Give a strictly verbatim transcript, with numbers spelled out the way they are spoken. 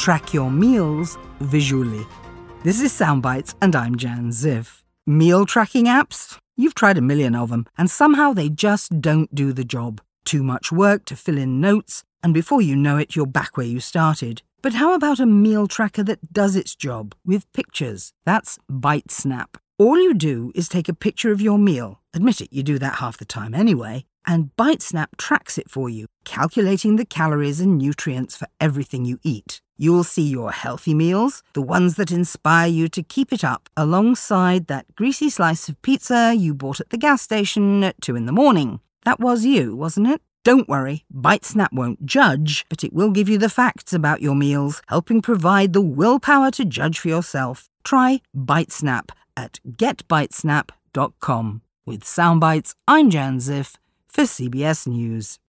track your meals visually. This is Soundbites, and I'm Jan Ziff. Meal tracking apps? You've tried a million of them, and somehow they just don't do the job. Too much work to fill in notes, and before you know it, you're back where you started. But how about a meal tracker that does its job with pictures? That's BiteSnap. All you do is take a picture of your meal. Admit it, you do that half the time anyway. And BiteSnap tracks it for you, calculating the calories and nutrients for everything you eat. You'll see your healthy meals, the ones that inspire you to keep it up, alongside that greasy slice of pizza you bought at the gas station at two in the morning. That was you, wasn't it? Don't worry, BiteSnap won't judge, but it will give you the facts about your meals, helping provide the willpower to judge for yourself. Try BiteSnap at get bite snap dot com. With Soundbites, I'm Jan Ziff for C B S News.